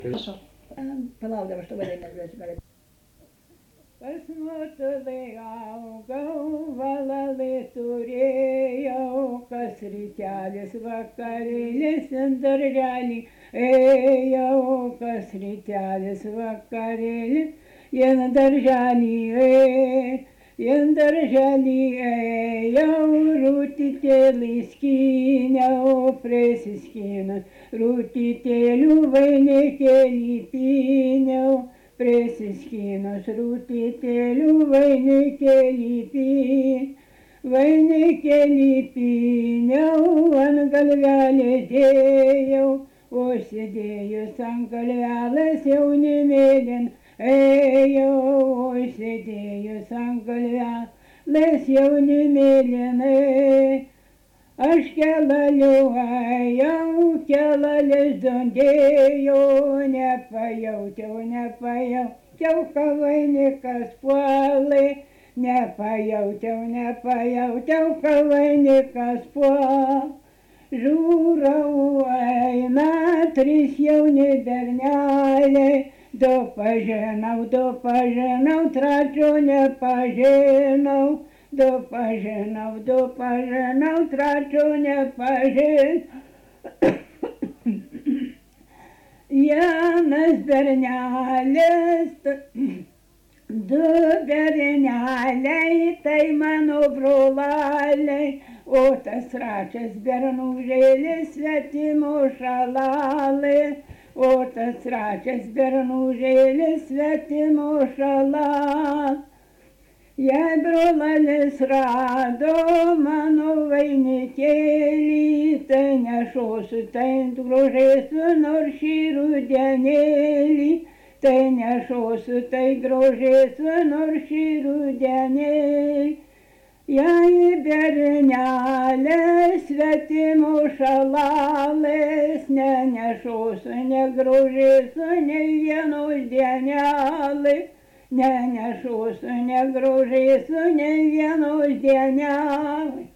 Prašau. Palaukdama, aš tavo negrosiu. Pas motulai augau, valalai turėjau, kas rytelis vakarėlis ant darželį ėjau, kas rytelis vakarėlis ant darželį ėjau, rūtytėlį skyniau, prisiskynus, rūtytėlių vainikėlį pyniau. Prisiskynus rūtytėlių vainikėlį pyniau, ant galvelės dėjau, užsidėjus ant galvelės jaunimėlin ėjau, užsidėjus ant galvelės jaunimėlin ėjau. Aš kelaliuojau, kelalės dundėjau, nepajautiau, ką vainikas puolai, nepajautiau, ką vainikas puolai. Žiūrau eina trys jauni berneliai, du pažinau, trečio nepažinau. Du pažinau, trečio nepažinau. Vienas bernelis, du berneliai, tai mano broleliai, o tas trečias bernužėlis svetimo šalalai, o tas trečias bernužėlis svetimo šalalai. Jei brolelis rado mano vainikėlį, tai nešosiu, tai grožėsiu nors šį rudenėlį, tai nešosiu, tai grožėsiu nors šį rudenėlį. Jei bernelė svetimo šalalės, nenešosiu, negrožėsiu nei vienos dienelės. Nenešosiu, negrožėsiu nei vienos dienelės.